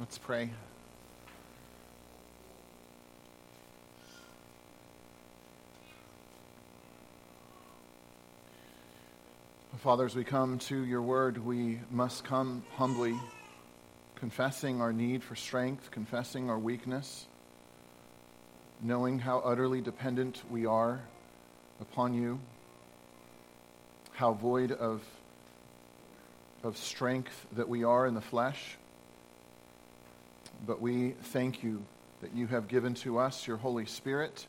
Let's pray. Father, as we come to your word, we must come humbly, confessing our need for strength, confessing our weakness, knowing how utterly dependent we are upon you, how void of strength that we are in the flesh. But we thank you that you have given to us your Holy Spirit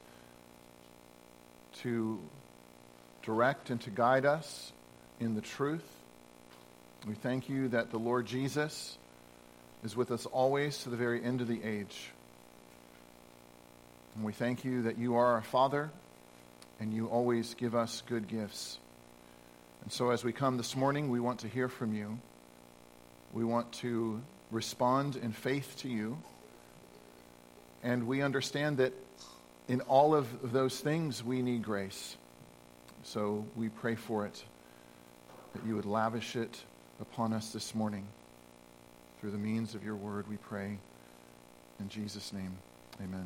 to direct and to guide us in the truth. We thank you that the Lord Jesus is with us always to the very end of the age. And we thank you that you are our Father and you always give us good gifts. And so as we come this morning, we want to hear from you. We want to respond in faith to you. And we understand that in all of those things we need grace. So we pray for it, that you would lavish it upon us this morning. Through the means of your word we pray. In Jesus' name, amen.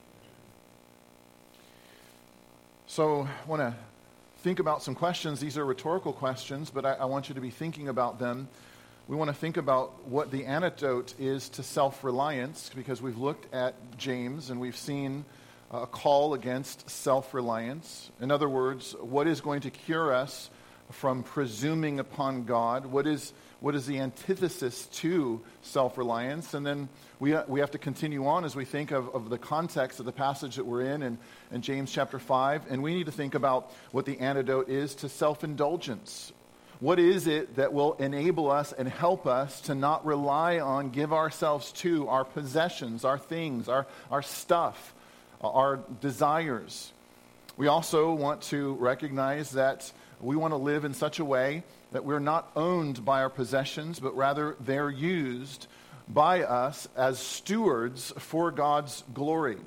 So I want to think about some questions. These are rhetorical questions, but I want you to be thinking about them. We want to think about what the antidote is to self-reliance, because we've looked at James and we've seen a call against self-reliance. In other words, what is going to cure us from presuming upon God? What is the antithesis to self-reliance? And then we have to continue on as we think of the context of the passage that we're in James chapter 5. And we need to think about what the antidote is to self-indulgence. What is it that will enable us and help us to not rely on, give ourselves to our possessions, our things, our stuff, our desires? We also want to recognize that we want to live in such a way that we're not owned by our possessions, but rather they're used by us as stewards for God's glory.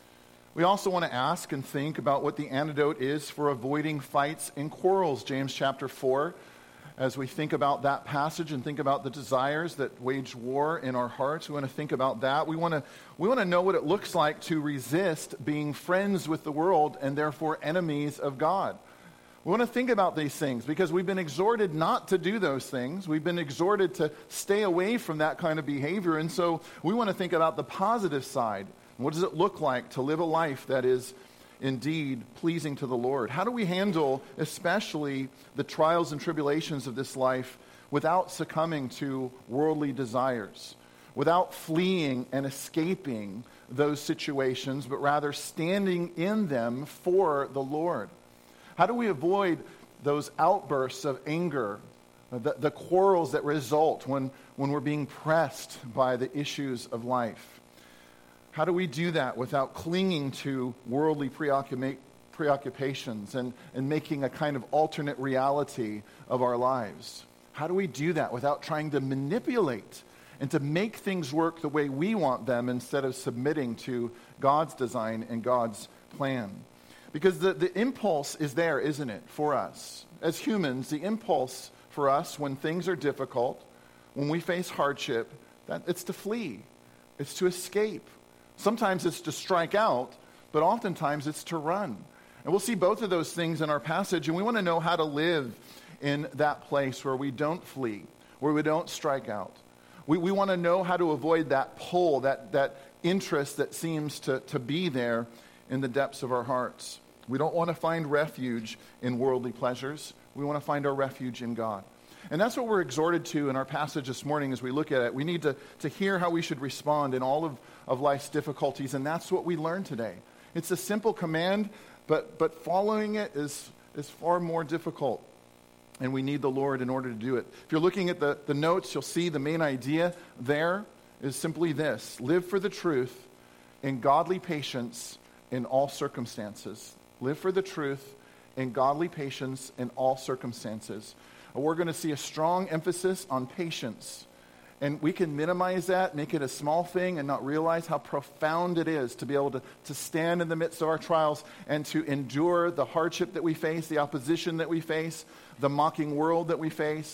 We also want to ask and think about what the antidote is for avoiding fights and quarrels. James chapter 4. As we think about that passage and think about the desires that wage war in our hearts, we want to think about that. We want to know what it looks like to resist being friends with the world and therefore enemies of God. We want to think about these things because we've been exhorted not to do those things. We've been exhorted to stay away from that kind of behavior. And so we want to think about the positive side. What does it look like to live a life that is indeed pleasing to the Lord? How do we handle especially the trials and tribulations of this life without succumbing to worldly desires, without fleeing and escaping those situations, but rather standing in them for the Lord? How do we avoid those outbursts of anger, the quarrels that result when we're being pressed by the issues of life? How do we do that without clinging to worldly preoccupations and making a kind of alternate reality of our lives? How do we do that without trying to manipulate and to make things work the way we want them instead of submitting to God's design and God's plan? Because the impulse is there, isn't it, for us? As humans, the impulse for us when things are difficult, when we face hardship, it's to flee. It's to escape. Sometimes it's to strike out, but oftentimes it's to run. And we'll see both of those things in our passage, and we want to know how to live in that place where we don't flee, where we don't strike out. We want to know how to avoid that pull, that interest that seems to be there in the depths of our hearts. We don't want to find refuge in worldly pleasures. We want to find our refuge in God. And that's what we're exhorted to in our passage this morning as we look at it. We need to hear how we should respond in all of life's difficulties, and that's what we learn today. It's a simple command, but following it is far more difficult, and we need the Lord in order to do it. If you're looking at the notes, you'll see the main idea there is simply this: live for the truth in godly patience in all circumstances. Live for the truth in godly patience in all circumstances. We're going to see a strong emphasis on patience. And we can minimize that, make it a small thing, and not realize how profound it is to be able to stand in the midst of our trials and to endure the hardship that we face, the opposition that we face, the mocking world that we face.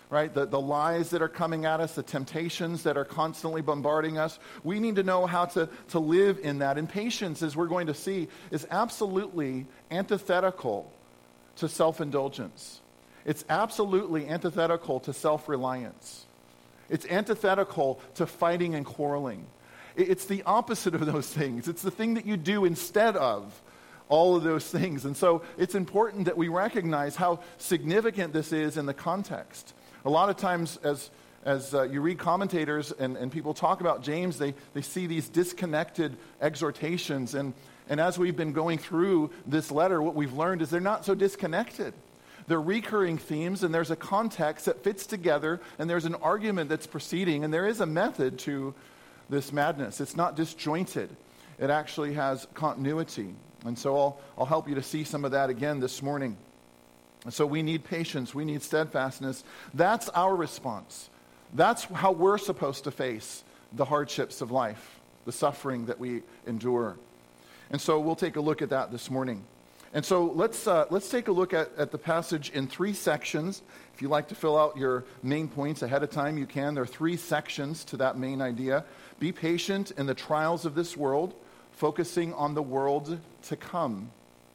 right? The lies that are coming at us, the temptations that are constantly bombarding us. We need to know how to live in that. And patience, as we're going to see, is absolutely antithetical to self-indulgence. It's absolutely antithetical to self-reliance. It's antithetical to fighting and quarreling. It's the opposite of those things. It's the thing that you do instead of all of those things. And so it's important that we recognize how significant this is in the context. A lot of times as you read commentators and people talk about James, they see these disconnected exhortations. And as we've been going through this letter, what we've learned is they're not so disconnected. They're recurring themes, and there's a context that fits together, and there's an argument that's proceeding, and there is a method to this madness. It's not disjointed. It actually has continuity. And so I'll help you to see some of that again this morning. And so we need patience. We need steadfastness. That's our response. That's how we're supposed to face the hardships of life, the suffering that we endure. And so we'll take a look at that this morning. And so let's take a look at the passage in 3 sections. If you'd like to fill out your main points ahead of time, you can. There are 3 sections to that main idea. Be patient in the trials of this world, focusing on the world to come.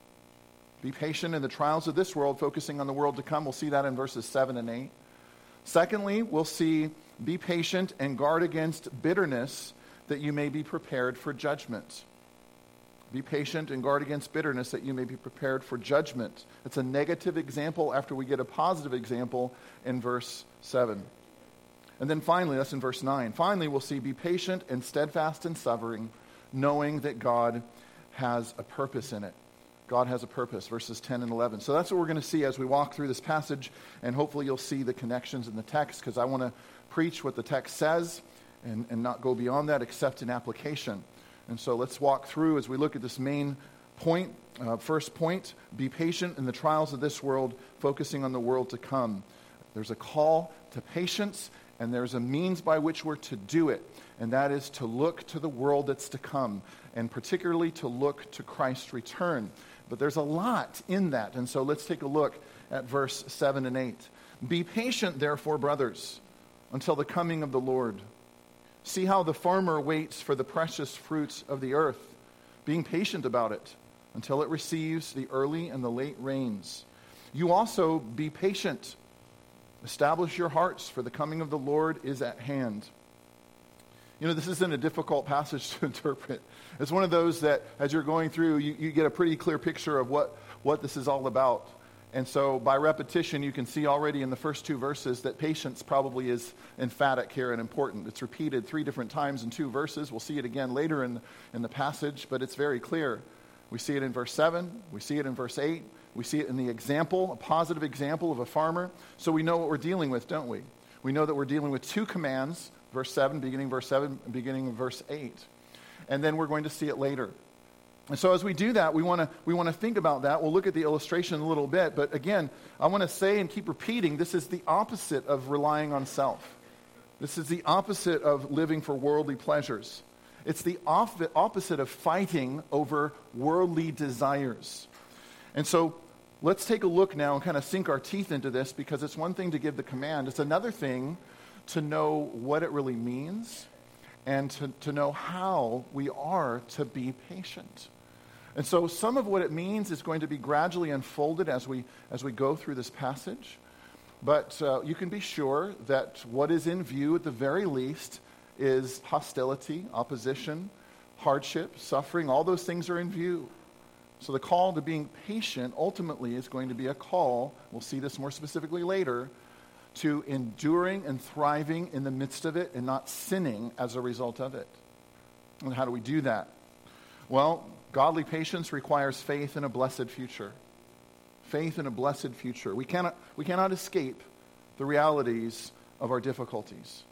Be patient in the trials of this world, focusing on the world to come. We'll see that in verses 7 and 8. Secondly, we'll see, be patient and guard against bitterness, that you may be prepared for judgment. Be patient and guard against bitterness, that you may be prepared for judgment. It's a negative example after we get a positive example in verse 7. And then finally, that's in verse 9. Finally, we'll see, be patient and steadfast in suffering, knowing that God has a purpose in it. God has a purpose, verses 10 and 11. So that's what we're going to see as we walk through this passage, and hopefully you'll see the connections in the text, because I want to preach what the text says and not go beyond that except in application. And so let's walk through as we look at this main point. First point, be patient in the trials of this world, focusing on the world to come. There's a call to patience, and there's a means by which we're to do it, and that is to look to the world that's to come, and particularly to look to Christ's return. But there's a lot in that, and so let's take a look at verse 7 and 8. Be patient, therefore, brothers, until the coming of the Lord. See how the farmer waits for the precious fruits of the earth, being patient about it until it receives the early and the late rains. You also be patient. Establish your hearts, for the coming of the Lord is at hand. You know, this isn't a difficult passage to interpret. It's one of those that, as you're going through, you get a pretty clear picture of what this is all about. And so by repetition, you can see already in the first 2 verses that patience probably is emphatic here and important. It's repeated 3 different times in 2 verses. We'll see it again later in the passage, but it's very clear. We see it in verse 7. We see it in verse 8. We see it in the example, a positive example of a farmer. So we know what we're dealing with, don't we? We know that we're dealing with 2 commands, verse 7, beginning verse 7, beginning of verse 8. And then we're going to see it later. And so as we do that, we want to think about that. We'll look at the illustration a little bit. But again, I want to say and keep repeating, this is the opposite of relying on self. This is the opposite of living for worldly pleasures. It's the opposite of fighting over worldly desires. And so let's take a look now and kind of sink our teeth into this, because it's one thing to give the command. It's another thing to know what it really means and to know how we are to be patient. And so some of what it means is going to be gradually unfolded as we go through this passage. But you can be sure that what is in view at the very least is hostility, opposition, hardship, suffering. All those things are in view. So the call to being patient ultimately is going to be a call, we'll see this more specifically later, to enduring and thriving in the midst of it and not sinning as a result of it. And how do we do that? Well, godly patience requires faith in a blessed future. Faith in a blessed future. We cannot escape the realities of our difficulties.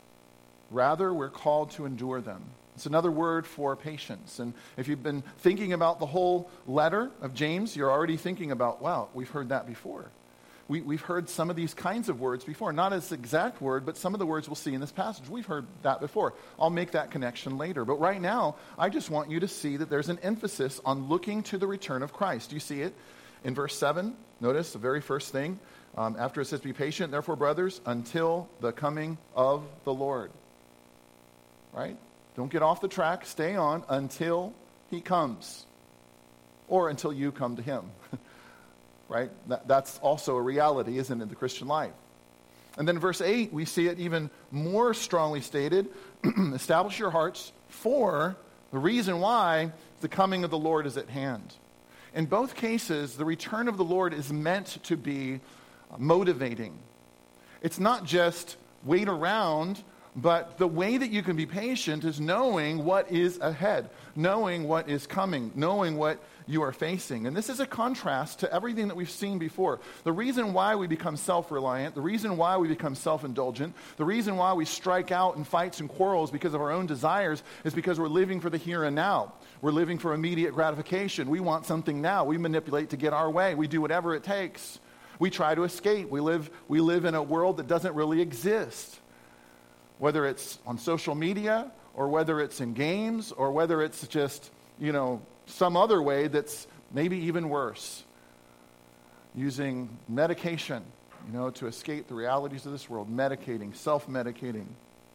Rather, we're called to endure them. It's another word for patience. And if you've been thinking about the whole letter of James, you're already thinking about, wow, we've heard that before. We've heard some of these kinds of words before. Not as exact word, but some of the words we'll see in this passage. We've heard that before. I'll make that connection later. But right now, I just want you to see that there's an emphasis on looking to the return of Christ. Do you see it? In verse 7, notice the very first thing. After it says, be patient, therefore, brothers, until the coming of the Lord. Right? Don't get off the track. Stay on until he comes. Or until you come to him. Right? That's also a reality, isn't it, in the Christian life? And then verse 8, we see it even more strongly stated. Establish your hearts, for the reason why the coming of the Lord is at hand. In both cases, the return of the Lord is meant to be motivating. It's not just wait around, but the way that you can be patient is knowing what is ahead, knowing what is coming, knowing what you are facing. And this is a contrast to everything that we've seen before. The reason why we become self-reliant, the reason why we become self-indulgent, the reason why we strike out in fights and quarrels because of our own desires is because we're living for the here and now. We're living for immediate gratification. We want something now. We manipulate to get our way. We do whatever it takes. We try to escape. We live in a world that doesn't really exist. Whether it's on social media or whether it's in games or whether it's just, some other way that's maybe even worse. Using medication, to escape the realities of this world. Medicating, self-medicating.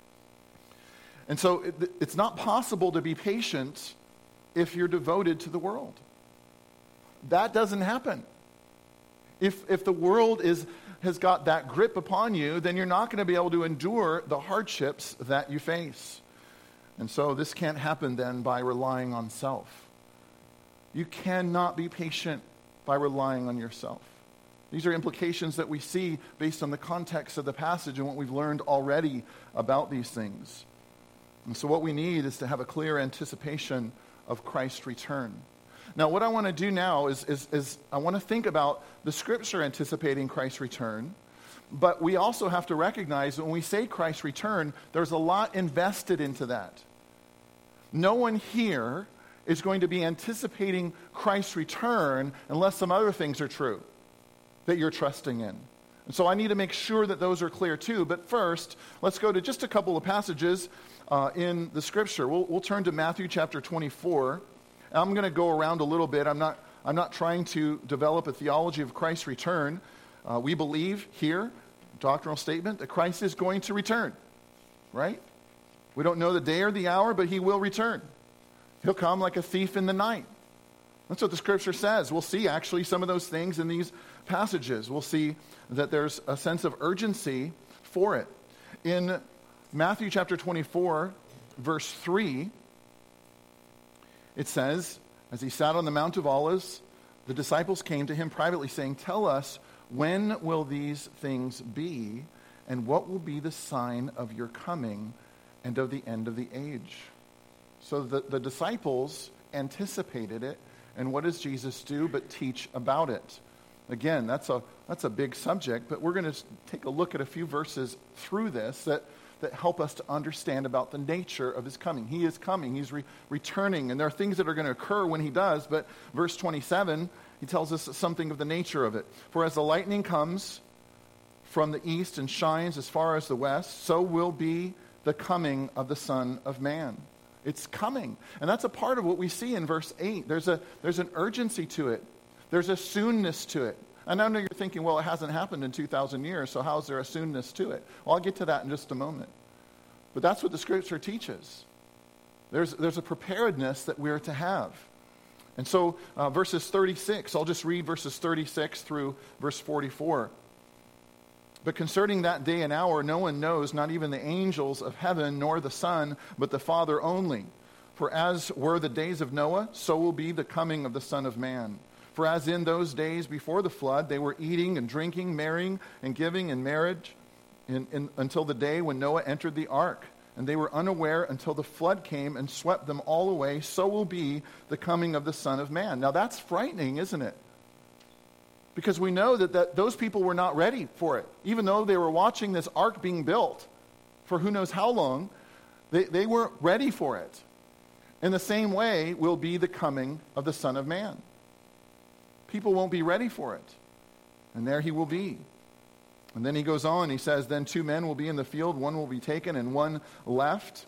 And so it's not possible to be patient if you're devoted to the world. That doesn't happen. If the world has got that grip upon you, then you're not going to be able to endure the hardships that you face. And so this can't happen then by relying on self. You cannot be patient by relying on yourself. These are implications that we see based on the context of the passage and what we've learned already about these things. And so what we need is to have a clear anticipation of Christ's return. Now, what I want to do now is I want to think about the Scripture anticipating Christ's return, but we also have to recognize that when we say Christ's return, there's a lot invested into that. No one here is going to be anticipating Christ's return unless some other things are true that you're trusting in. And so I need to make sure that those are clear too. But first, let's go to just a couple of passages in the Scripture. We'll turn to Matthew chapter 24. I'm going to go around a little bit. I'm not trying to develop a theology of Christ's return. We believe here, doctrinal statement, that Christ is going to return. Right? We don't know the day or the hour, but he will return. He'll come like a thief in the night. That's what the Scripture says. We'll see actually some of those things in these passages. We'll see that there's a sense of urgency for it. In Matthew chapter 24, verse 3, it says, as he sat on the Mount of Olives, the disciples came to him privately saying, tell us, when will these things be, and what will be the sign of your coming and of the end of the age? So the disciples anticipated it, and what does Jesus do but teach about it? Again, that's a big subject, but we're going to take a look at a few verses through this that help us to understand about the nature of his coming. He is coming. He's returning, and there are things that are going to occur when he does, but verse 27, he tells us something of the nature of it. For as the lightning comes from the east and shines as far as the west, so will be the coming of the Son of Man. It's coming. And that's a part of what we see in verse 8. There's an urgency to it. There's a soonness to it. And I know you're thinking, well, it hasn't happened in 2,000 years, so how is there a soonness to it? Well, I'll get to that in just a moment. But that's what the Scripture teaches. There's a preparedness that we're to have. And so verses 36, I'll just read verses 36 through verse 44. But concerning that day and hour, no one knows, not even the angels of heaven, nor the Son, but the Father only. For as were the days of Noah, so will be the coming of the Son of Man. For as in those days before the flood, they were eating and drinking, marrying and giving in marriage until the day when Noah entered the ark. And they were unaware until the flood came and swept them all away. So will be the coming of the Son of Man. Now that's frightening, isn't it? Because we know that those people were not ready for it. Even though they were watching this ark being built for who knows how long, they weren't ready for it. In the same way will be the coming of the Son of Man. People won't be ready for it. And there he will be. And then he goes on, he says, then 2 men will be in the field, one will be taken and one left.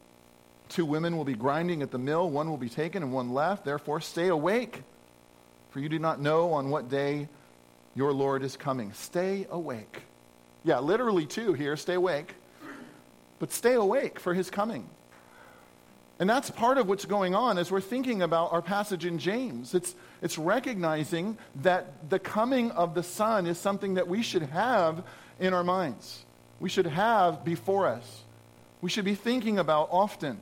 2 women will be grinding at the mill, one will be taken and one left. Therefore stay awake, for you do not know on what day Your Lord is coming. Stay awake. Yeah, literally too here, stay awake. But stay awake for his coming. And that's part of what's going on as we're thinking about our passage in James. It's recognizing that the coming of the Son is something that we should have in our minds. We should have before us. We should be thinking about often.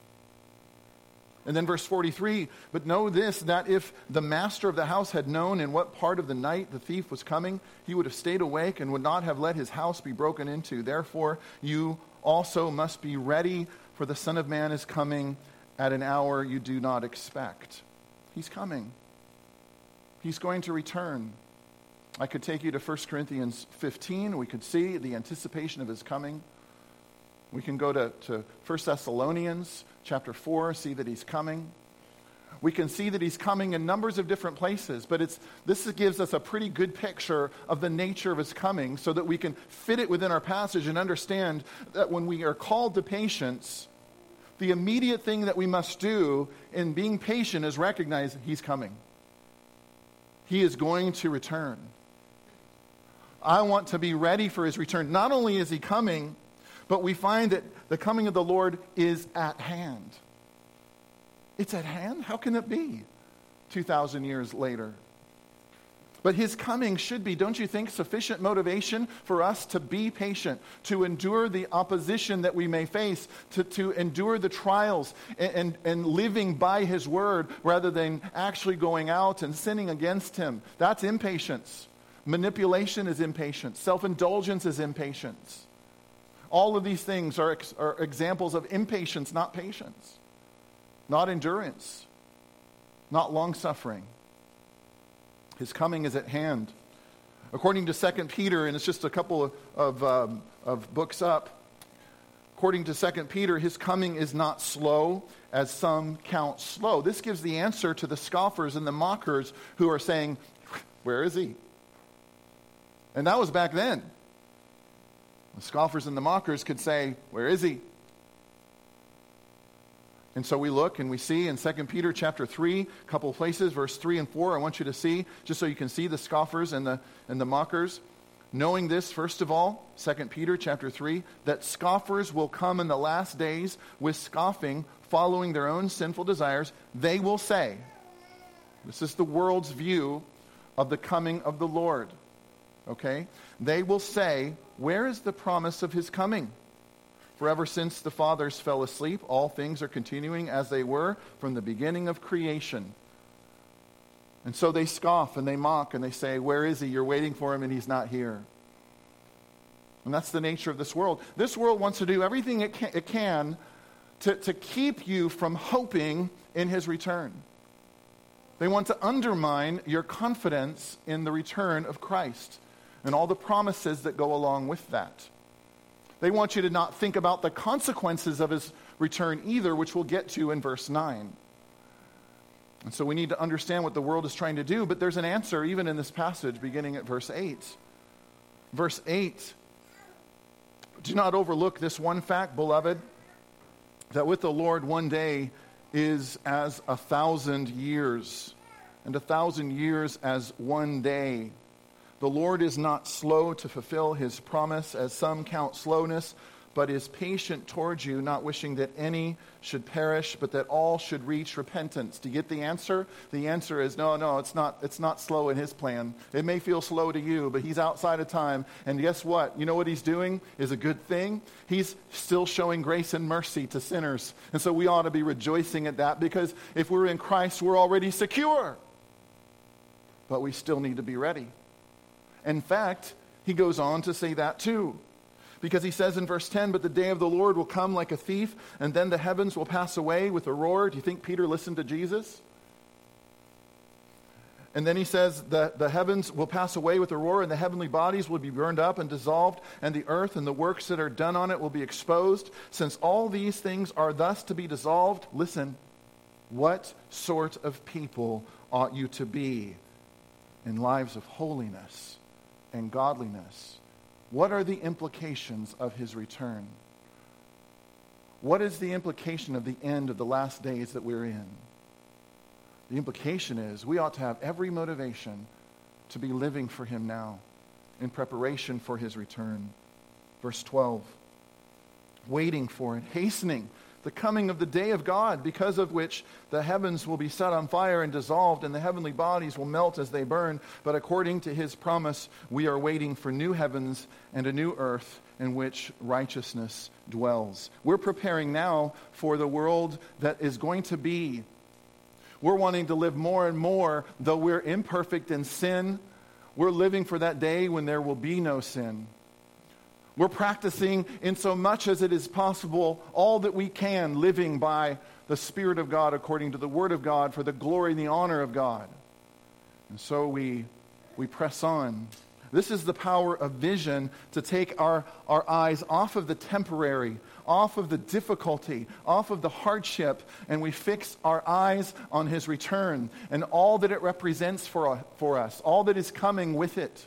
And then verse 43, but know this, that if the master of the house had known in what part of the night the thief was coming, he would have stayed awake and would not have let his house be broken into. Therefore, you also must be ready, for the Son of Man is coming at an hour you do not expect. He's coming. He's going to return. I could take you to 1 Corinthians 15. We could see the anticipation of his coming. We can go to 1 Thessalonians chapter 4, see that he's coming. We can see that he's coming in numbers of different places, but this gives us a pretty good picture of the nature of his coming so that we can fit it within our passage and understand that when we are called to patience, the immediate thing that we must do in being patient is recognize he's coming. He is going to return. I want to be ready for his return. Not only is he coming, but we find that the coming of the Lord is at hand. It's at hand? How can it be 2,000 years later? But his coming should be, don't you think, sufficient motivation for us to be patient, to endure the opposition that we may face, to endure the trials and living by his word rather than actually going out and sinning against him. That's impatience. Manipulation is impatience. Self-indulgence is impatience. All of these things are examples of impatience, not patience. Not endurance, not long-suffering. His coming is at hand. According to 2 Peter, and it's just a couple of books up, according to 2 Peter, his coming is not slow, as some count slow. This gives the answer to the scoffers and the mockers who are saying, where is he? And that was back then. The scoffers and the mockers could say, where is he? And so we look and we see in 2 Peter chapter 3, a couple of places, verse 3 and 4, I want you to see, just so you can see the scoffers and the mockers. Knowing this, first of all, 2 Peter chapter 3, that scoffers will come in the last days with scoffing, following their own sinful desires. They will say, this is the world's view of the coming of the Lord. Okay? They will say, where is the promise of his coming? For ever since the fathers fell asleep, all things are continuing as they were from the beginning of creation. And so they scoff and they mock and they say, where is he? You're waiting for him and he's not here. And that's the nature of this world. This world wants to do everything it can to keep you from hoping in his return. They want to undermine your confidence in the return of Christ and all the promises that go along with that. They want you to not think about the consequences of his return either, which we'll get to in verse 9. And so we need to understand what the world is trying to do, but there's an answer even in this passage beginning at verse 8. Verse 8, do not overlook this one fact, beloved, that with the Lord one day is as 1,000 years, and 1,000 years as one day. The Lord is not slow to fulfill his promise, as some count slowness, but is patient towards you, not wishing that any should perish, but that all should reach repentance. Do you get the answer? The answer is no, it's not slow in his plan. It may feel slow to you, but he's outside of time. And guess what? You know what he's doing is a good thing? He's still showing grace and mercy to sinners. And so we ought to be rejoicing at that, because if we're in Christ, we're already secure. But we still need to be ready. In fact, he goes on to say that too. Because he says in verse 10, but the day of the Lord will come like a thief, and then the heavens will pass away with a roar. Do you think Peter listened to Jesus? And then he says that the heavens will pass away with a roar, and the heavenly bodies will be burned up and dissolved, and the earth and the works that are done on it will be exposed. Since all these things are thus to be dissolved, listen, what sort of people ought you to be in lives of holiness and godliness? What are the implications of his return? What is the implication of the end of the last days that we're in? The implication is we ought to have every motivation to be living for him now in preparation for his return. Verse 12, waiting for it, hastening the coming of the day of God, because of which the heavens will be set on fire and dissolved, and the heavenly bodies will melt as they burn. But according to his promise, we are waiting for new heavens and a new earth in which righteousness dwells. We're preparing now for the world that is going to be. We're wanting to live more and more, though we're imperfect in sin. We're living for that day when there will be no sin. We're practicing in so much as it is possible all that we can, living by the Spirit of God according to the Word of God for the glory and the honor of God. And so we press on. This is the power of vision, to take our eyes off of the temporary, off of the difficulty, off of the hardship, and we fix our eyes on his return and all that it represents for us, all that is coming with it.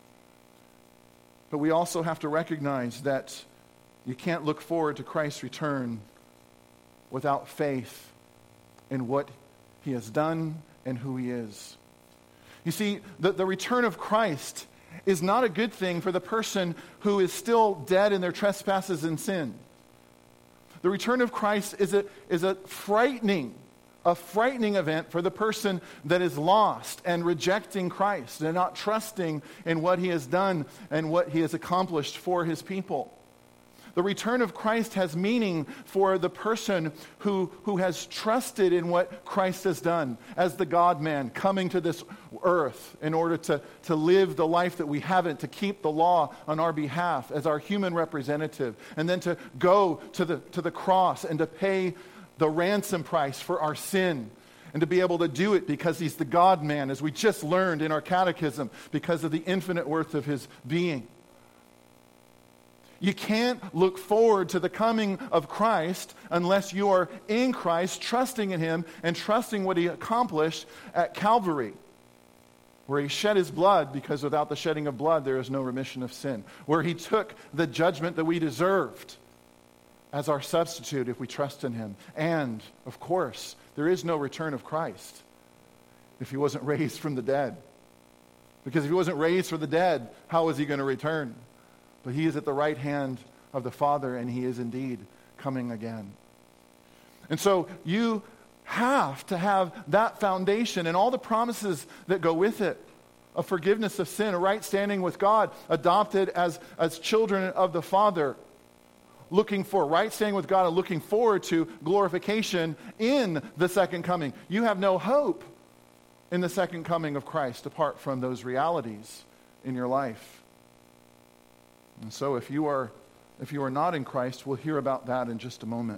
But we also have to recognize that you can't look forward to Christ's return without faith in what he has done and who he is. You see, the return of Christ is not a good thing for the person who is still dead in their trespasses and sin. The return of Christ is a frightening event for the person that is lost and rejecting Christ and not trusting in what he has done and what he has accomplished for his people. The return of Christ has meaning for the person who has trusted in what Christ has done as the God-man coming to this earth in order to live the life that we haven't, to keep the law on our behalf as our human representative, and then to go to the cross and to pay the ransom price for our sin, and to be able to do it because he's the God-man, as we just learned in our catechism, because of the infinite worth of his being. You can't look forward to the coming of Christ unless you are in Christ, trusting in him and trusting what he accomplished at Calvary, where he shed his blood, because without the shedding of blood there is no remission of sin, where he took the judgment that we deserved as our substitute if we trust in him. And, of course, there is no return of Christ if he wasn't raised from the dead. Because if he wasn't raised from the dead, how is he going to return? But he is at the right hand of the Father, and he is indeed coming again. And so you have to have that foundation and all the promises that go with it, a forgiveness of sin, a right standing with God, adopted as children of the Father, looking for right standing with God and looking forward to glorification in the second coming. You have no hope in the second coming of Christ apart from those realities in your life. And so if you are not in Christ, we'll hear about that in just a moment.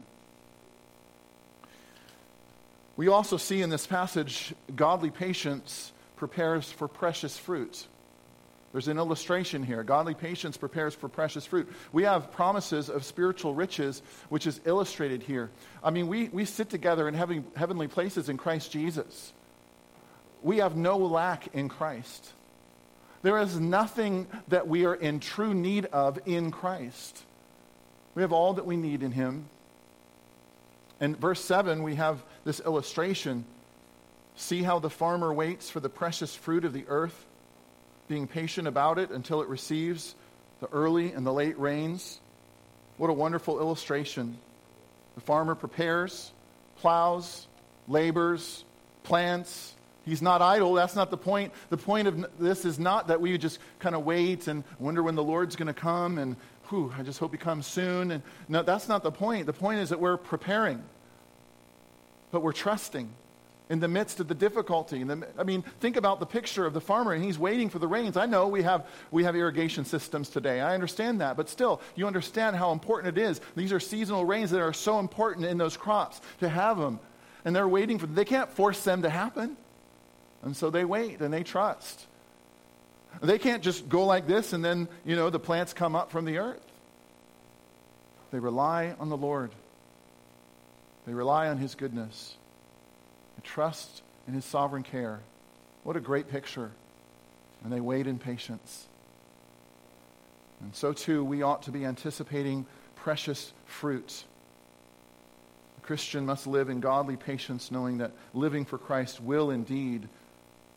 We also see in this passage, godly patience prepares for precious fruit. There's an illustration here. Godly patience prepares for precious fruit. We have promises of spiritual riches, which is illustrated here. I mean, we sit together in heavenly places in Christ Jesus. We have no lack in Christ. There is nothing that we are in true need of in Christ. We have all that we need in him. In verse 7, we have this illustration. See how the farmer waits for the precious fruit of the earth, being patient about it until it receives the early and the late rains. What a wonderful illustration. The farmer prepares, plows, labors, plants. He's not idle. That's not the point. The point of this is not that we just kind of wait and wonder when the Lord's going to come and, I just hope he comes soon. And no, that's not the point. The point is that we're preparing, but we're trusting in the midst of the difficulty. Think about the picture of the farmer, and he's waiting for the rains. I know we have irrigation systems today. I understand that, but still, you understand how important it is. These are seasonal rains that are so important in those crops to have them, and they're waiting for them. They can't force them to happen. And so they wait and they trust. They can't just go like this and then, the plants come up from the earth. They rely on the Lord. They rely on his goodness. They trust in his sovereign care. What a great picture. And they wait in patience. And so too, we ought to be anticipating precious fruit. The Christian must live in godly patience, knowing that living for Christ will indeed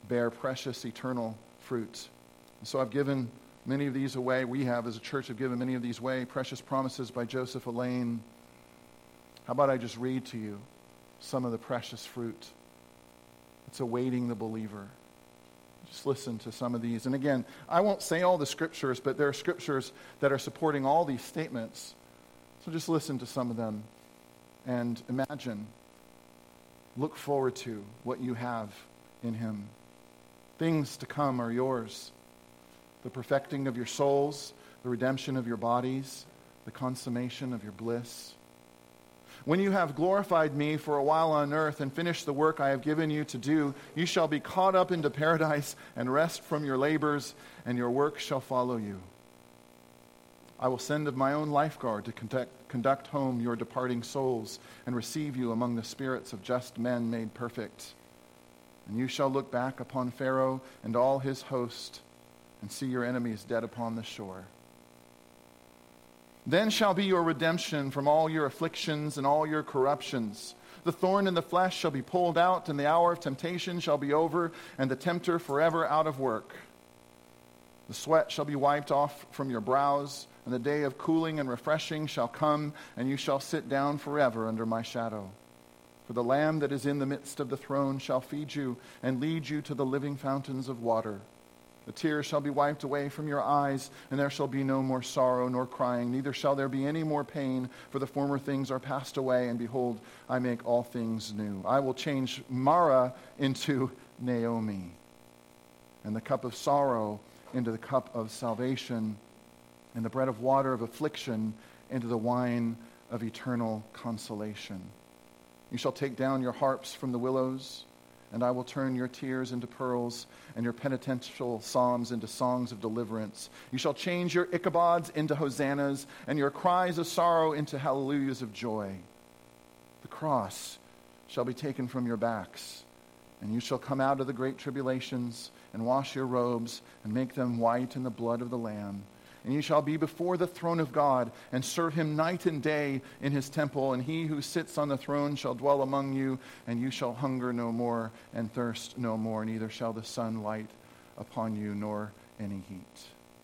bear precious eternal fruit. And so I've given many of these away. We have, as a church, have given many of these away. Precious Promises by Joseph Elaine. How about I just read to you some of the precious fruit that's awaiting the believer? Just listen to some of these. And again, I won't say all the scriptures, but there are scriptures that are supporting all these statements. So just listen to some of them and imagine, look forward to what you have in him. Things to come are yours. The perfecting of your souls, the redemption of your bodies, the consummation of your bliss. When you have glorified me for a while on earth and finished the work I have given you to do, you shall be caught up into paradise and rest from your labors, and your work shall follow you. I will send of my own lifeguard to conduct home your departing souls and receive you among the spirits of just men made perfect. And you shall look back upon Pharaoh and all his host and see your enemies dead upon the shore. Then shall be your redemption from all your afflictions and all your corruptions. The thorn in the flesh shall be pulled out, and the hour of temptation shall be over, and the tempter forever out of work. The sweat shall be wiped off from your brows, and the day of cooling and refreshing shall come, and you shall sit down forever under my shadow. For the Lamb that is in the midst of the throne shall feed you and lead you to the living fountains of water. The tears shall be wiped away from your eyes, and there shall be no more sorrow nor crying, neither shall there be any more pain, for the former things are passed away, and behold, I make all things new. I will change Mara into Naomi, and the cup of sorrow into the cup of salvation, and the bread of water of affliction into the wine of eternal consolation. You shall take down your harps from the willows, and I will turn your tears into pearls and your penitential psalms into songs of deliverance. You shall change your Ichabods into hosannas and your cries of sorrow into hallelujahs of joy. The cross shall be taken from your backs, and you shall come out of the great tribulations and wash your robes and make them white in the blood of the Lamb. And you shall be before the throne of God and serve him night and day in his temple. And he who sits on the throne shall dwell among you, and you shall hunger no more and thirst no more. Neither shall the sun light upon you, nor any heat.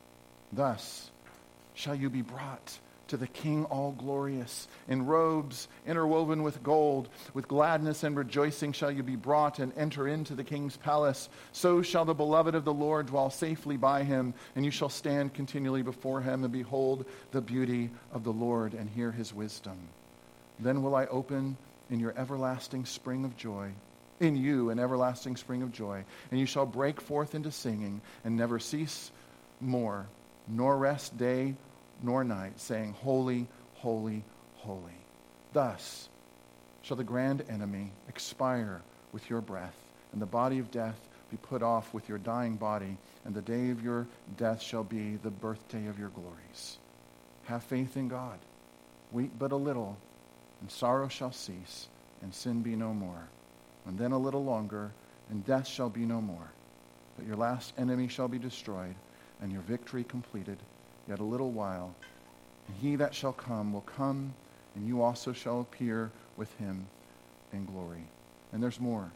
Thus shall you be brought to the King all-glorious. In robes interwoven with gold, with gladness and rejoicing shall you be brought and enter into the King's palace. So shall the beloved of the Lord dwell safely by him, and you shall stand continually before him and behold the beauty of the Lord and hear his wisdom. Then will I open in your everlasting spring of joy, in you an everlasting spring of joy, and you shall break forth into singing and never cease more, nor rest day nor night, saying, Holy, holy, holy. Thus shall the grand enemy expire with your breath, and the body of death be put off with your dying body, and the day of your death shall be the birthday of your glories. Have faith in God. Weep but a little, and sorrow shall cease, and sin be no more. And then a little longer, and death shall be no more. But your last enemy shall be destroyed, and your victory completed. Yet a little while, and he that shall come will come, and you also shall appear with him in glory. And there's more.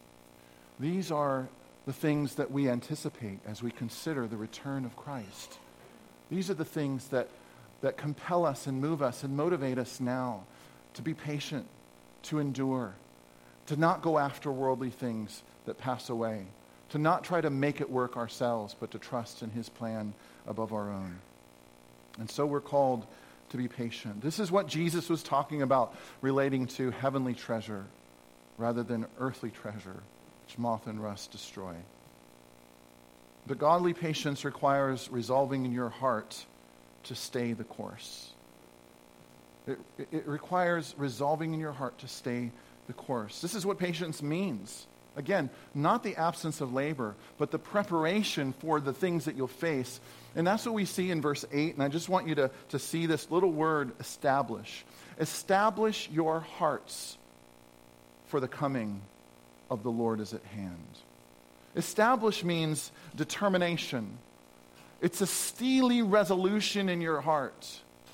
These are the things that we anticipate as we consider the return of Christ. These are the things that compel us and move us and motivate us now to be patient, to endure, to not go after worldly things that pass away, to not try to make it work ourselves, but to trust in his plan above our own. And so we're called to be patient. This is what Jesus was talking about relating to heavenly treasure rather than earthly treasure, which moth and rust destroy. But godly patience requires resolving in your heart to stay the course. It requires resolving in your heart to stay the course. This is what patience means. Again, not the absence of labor, but the preparation for the things that you'll face. And that's what we see in verse 8. And I just want you to see this little word, establish. Establish your hearts, for the coming of the Lord is at hand. Establish means determination. It's a steely resolution in your heart.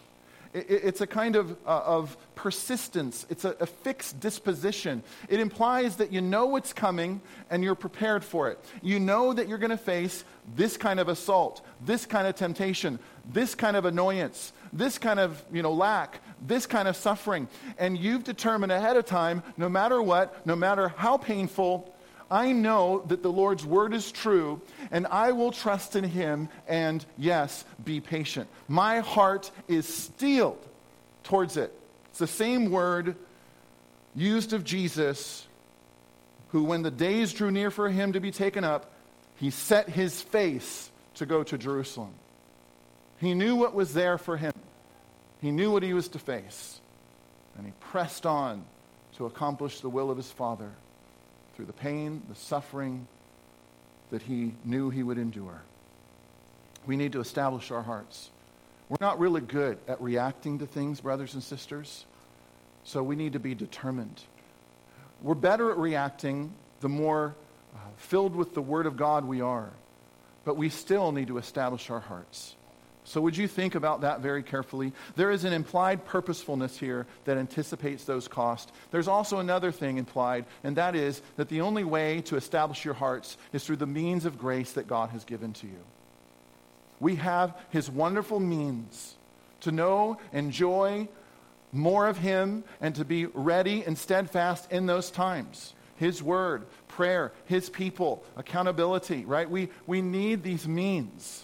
It's a kind of persistence. It's a fixed disposition. It implies that you know what's coming and you're prepared for it. You know that you're going to face this kind of assault, this kind of temptation, this kind of annoyance, this kind of lack, this kind of suffering. And you've determined ahead of time, no matter what, no matter how painful, I know that the Lord's word is true, and I will trust in him and, yes, be patient. My heart is steeled towards it. It's the same word used of Jesus, who, when the days drew near for him to be taken up, he set his face to go to Jerusalem. He knew what was there for him. He knew what he was to face. And he pressed on to accomplish the will of his Father through the pain, the suffering that he knew he would endure. We need to establish our hearts. We're not really good at reacting to things, brothers and sisters, so we need to be determined. We're better at reacting the more filled with the Word of God we are, but we still need to establish our hearts. So would you think about that very carefully? There is an implied purposefulness here that anticipates those costs. There's also another thing implied, and that is that the only way to establish your hearts is through the means of grace that God has given to you. We have his wonderful means to know, enjoy more of him, and to be ready and steadfast in those times. His word, prayer, his people, accountability, right? We need these means.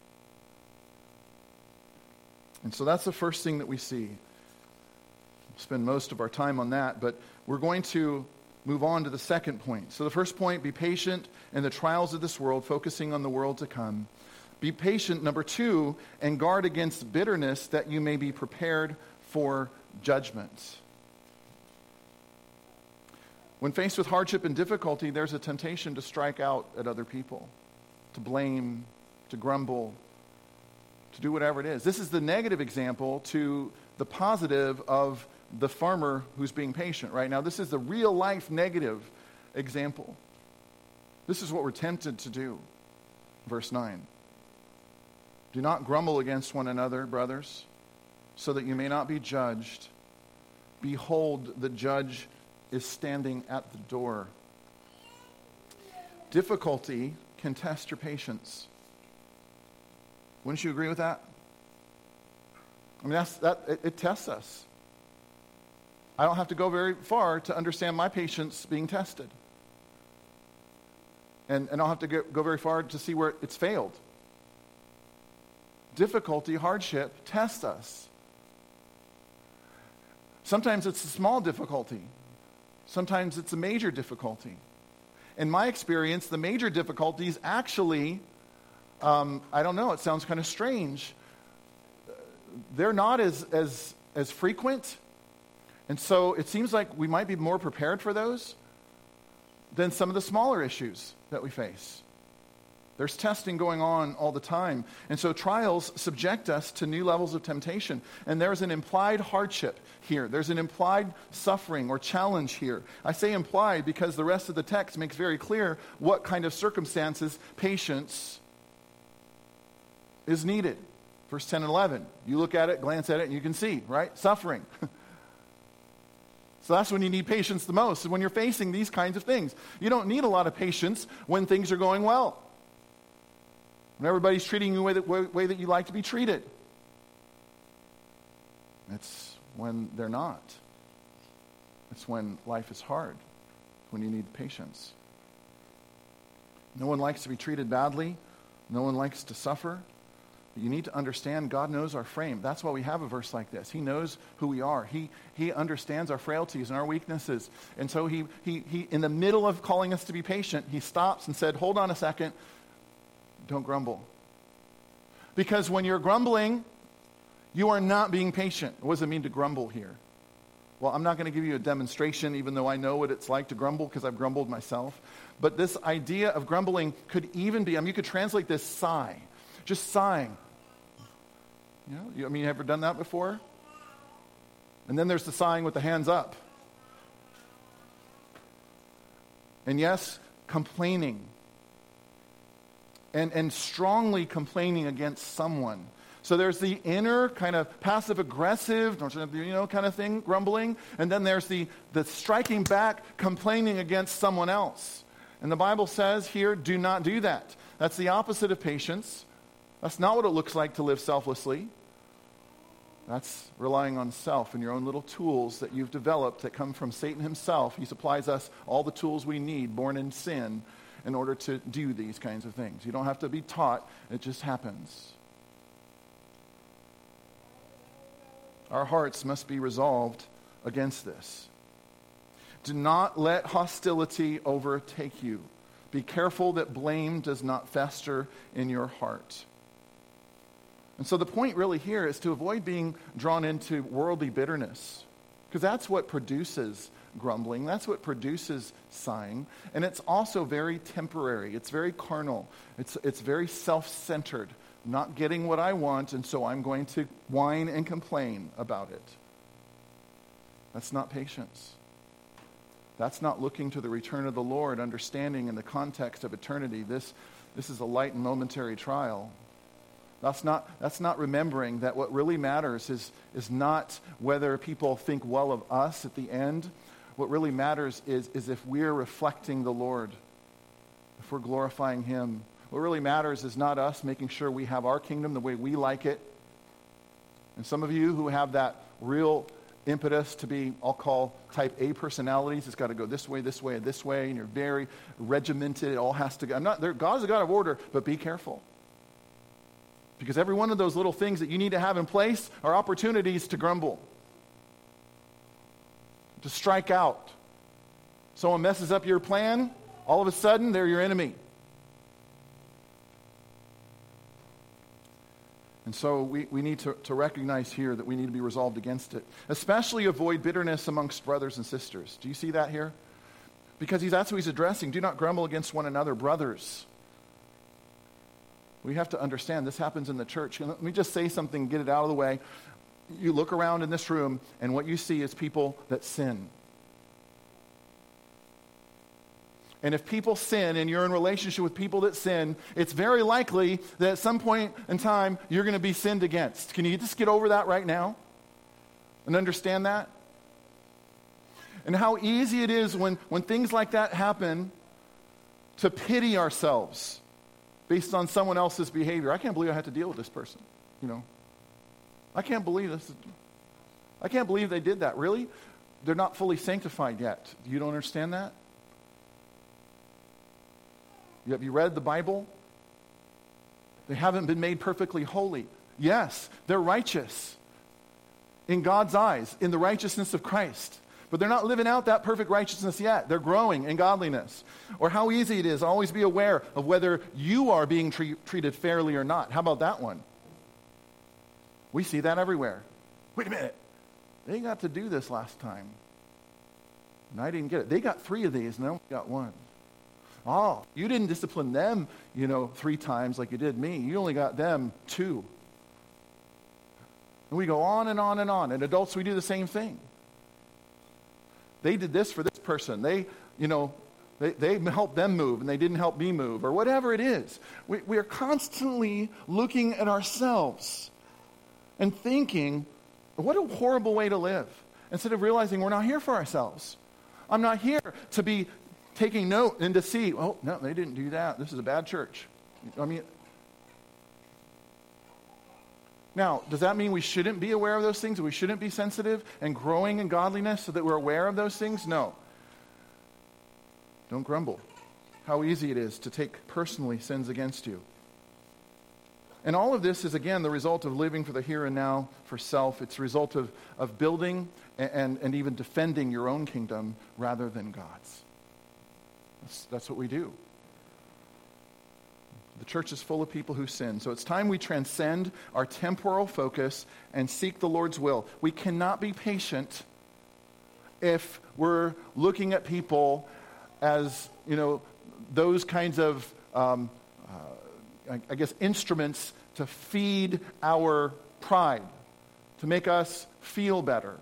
And so that's the first thing that we see. We'll spend most of our time on that, but we're going to move on to the second point. So the first point, be patient in the trials of this world, focusing on the world to come. Be patient, number 2, and guard against bitterness that you may be prepared for judgment. When faced with hardship and difficulty, there's a temptation to strike out at other people, to blame, to grumble, to do whatever it is. This is the negative example to the positive of the farmer who's being patient right now. This is the real life negative example. This is what we're tempted to do. Verse 9. Do not grumble against one another, brothers, so that you may not be judged. Behold, the judge is standing at the door. Difficulty can test your patience. Wouldn't you agree with that? I mean, it tests us. I don't have to go very far to understand my patience being tested. And I don't have to go very far to see where it's failed. Difficulty, hardship tests us. Sometimes it's a small difficulty. Sometimes it's a major difficulty. In my experience, the major difficulties actually, I don't know, it sounds kind of strange. They're not as frequent. And so it seems like we might be more prepared for those than some of the smaller issues that we face. There's testing going on all the time. And so trials subject us to new levels of temptation. And there's an implied hardship here. There's an implied suffering or challenge here. I say implied because the rest of the text makes very clear what kind of circumstances patience is needed. Verse 10 and 11. You look at it, glance at it, and you can see, right? Suffering. So that's when you need patience the most, is when you're facing these kinds of things. You don't need a lot of patience when things are going well. When everybody's treating you the way that you like to be treated. It's when they're not. It's when life is hard, when you need patience. No one likes to be treated badly. No one likes to suffer. But you need to understand God knows our frame. That's why we have a verse like this. He knows who we are. He understands our frailties and our weaknesses. And so he in the middle of calling us to be patient, he stops and said, hold on a second. Don't grumble. Because when you're grumbling, you are not being patient. What does it mean to grumble here? Well, I'm not going to give you a demonstration, even though I know what it's like to grumble because I've grumbled myself. But this idea of grumbling could even be, you could translate this sigh. Just sighing. You ever done that before? And then there's the sighing with the hands up. And yes, complaining. And strongly complaining against someone. So there's the inner kind of passive-aggressive, kind of thing, grumbling. And then there's the striking back, complaining against someone else. And the Bible says here, do not do that. That's the opposite of patience. That's not what it looks like to live selflessly. That's relying on self and your own little tools that you've developed that come from Satan himself. He supplies us all the tools we need, born in sin, in order to do these kinds of things. You don't have to be taught. It just happens. Our hearts must be resolved against this. Do not let hostility overtake you. Be careful that blame does not fester in your heart. And so the point really here is to avoid being drawn into worldly bitterness, because that's what produces grumbling. That's what produces sighing. And it's also very temporary. It's very carnal. It's very self-centered. Not getting what I want, and so I'm going to whine and complain about it. That's not patience. That's not looking to the return of the Lord, understanding in the context of eternity. This is a light and momentary trial. That's not remembering that what really matters is not whether people think well of us at the end. What really matters is if we're reflecting the Lord, if we're glorifying Him. What really matters is not us making sure we have our kingdom the way we like it. And some of you who have that real impetus to be, I'll call type A personalities, it's got to go this way, and this way, and you're very regimented. It all has to go. God's a God of order, but be careful. Because every one of those little things that you need to have in place are opportunities to grumble, to strike out. Someone messes up your plan, all of a sudden they're your enemy. And so we need to recognize here that we need to be resolved against it. Especially avoid bitterness amongst brothers and sisters. Do you see that here? Because that's what he's addressing. Do not grumble against one another, brothers. We have to understand this happens in the church. And let me just say something, get it out of the way. You look around in this room, and what you see is people that sin. And if people sin and you're in relationship with people that sin, it's very likely that at some point in time you're going to be sinned against. Can you just get over that right now and understand that? And how easy it is when things like that happen to pity ourselves based on someone else's behavior. I can't believe I had to deal with this person. I can't believe this. I can't believe they did that. Really? They're not fully sanctified yet. You don't understand that? Have you read the Bible? They haven't been made perfectly holy. Yes, they're righteous in God's eyes, in the righteousness of Christ. But they're not living out that perfect righteousness yet. They're growing in godliness. Or how easy it is, always be aware of whether you are being treated fairly or not. How about that one? We see that everywhere. Wait a minute. They got to do this last time. And I didn't get it. They got 3 of these, and I only got 1. Oh, you didn't discipline them, 3 times like you did me. You only got them 2. And we go on and on and on. And adults, we do the same thing. They did this for this person. They helped them move, and they didn't help me move, or whatever it is. We are constantly looking at ourselves and thinking, what a horrible way to live, instead of realizing we're not here for ourselves. I'm not here to be taking note and to see, oh, no, they didn't do that. This is a bad church. Now, does that mean we shouldn't be aware of those things? We shouldn't be sensitive and growing in godliness so that we're aware of those things? No. Don't grumble. How easy it is to take personally sins against you. And all of this is, again, the result of living for the here and now, for self. It's a result of building and even defending your own kingdom rather than God's. That's what we do. The church is full of people who sin. So it's time we transcend our temporal focus and seek the Lord's will. We cannot be patient if we're looking at people as, those kinds of, instruments to feed our pride, to make us feel better.